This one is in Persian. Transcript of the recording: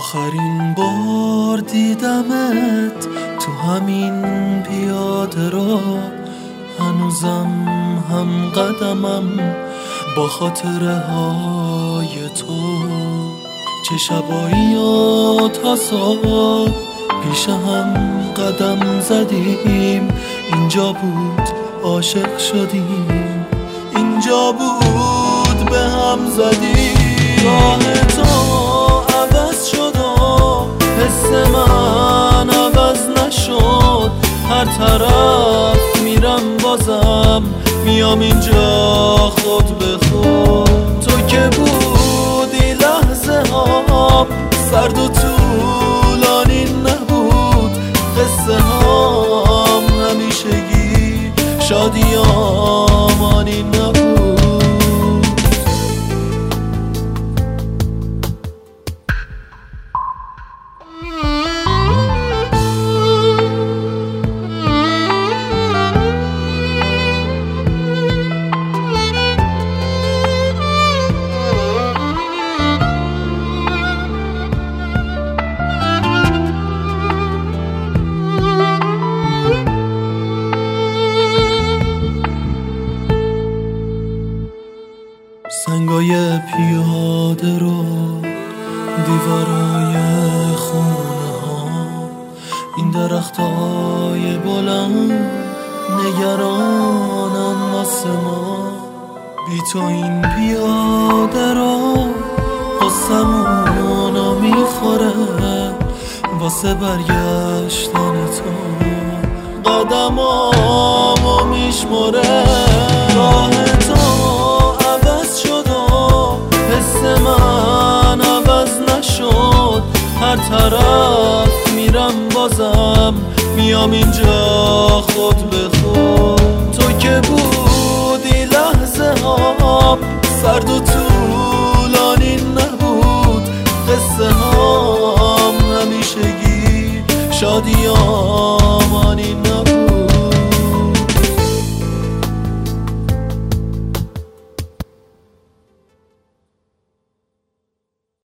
آخرین بار دیدمت تو همین پیاده رو، هنوزم هم قدمم با خاطره های تو. چه شبایی و تا صبح پیش هم قدم زدیم، اینجا بود عاشق شدیم، اینجا بود به هم زدیم. راه تو عوض شد و حس من عوض نشد، هر طرف میرم بازم میام اینجا خود به خود. تو که بودی لحظه ها سرد و طولانی نبود، قصه هام همیشگی شادی آمانی نبود. سنگای پیاده رو، دیوارای خونه ها، این درختای بلند نگرانن واسه ما. بی تو این پیاده رو قصمونو میخوره، واسه برگشتن تو قدمامو میشمره. راه تو عوض شد و حس من عوض نشد، هر طرف میرم بازم میام اینجا خود به خود. تو که بودی لحظه ها سرد و طولانی نبود، قصه هام همیشگی شادی آمانی نبود.